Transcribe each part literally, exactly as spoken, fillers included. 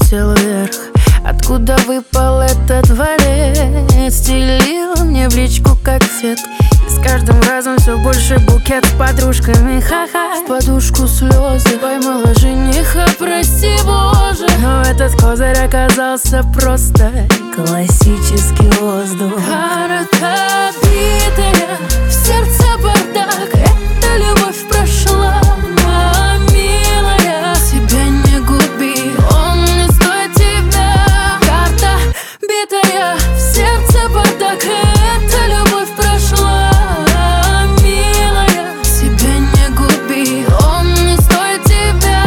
взлетел вверх. Откуда выпал этот дворец? Стелил мне в личку как фет. И с каждым разом все больше букет с подружками, ха-ха. В подушку слезы поймала жениха, прости Боже. Но этот козырь оказался просто классический воздух. Карта битая, в сердце бардак. Эта любовь прошла, моя милая. Себя не губи, он не стоит тебя. Карта битая, в сердце бардак. Эта любовь прошла, милая. Себя не губи, он не стоит тебя.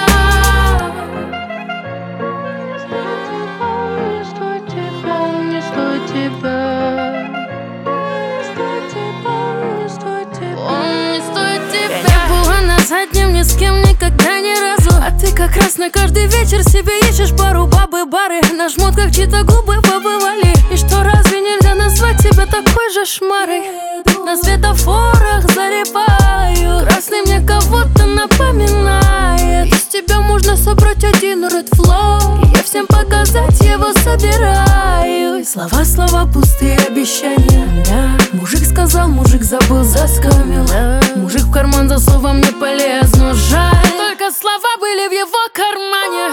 Не стоит тебя, не стоит тебя. Он не стоит тебя. Я не была на заднем ни с кем никогда ни разу. А ты как раз на каждый вечер себе ищешь пару бабы-бары. На жмут как чьи-то губы побывали. И что, разве нельзя назвать тебя такой же шмарой? На светофорах залипаю. Красный мне кого-то напоминает. Из тебя можно собрать один red flow. И я всем показать его собираюсь. Слова, слова, пустые обещания, да. Мужик сказал, мужик забыл, заскамил, да. Мужик в карман за словом не полез, но жаль. Только слова были в его кармане.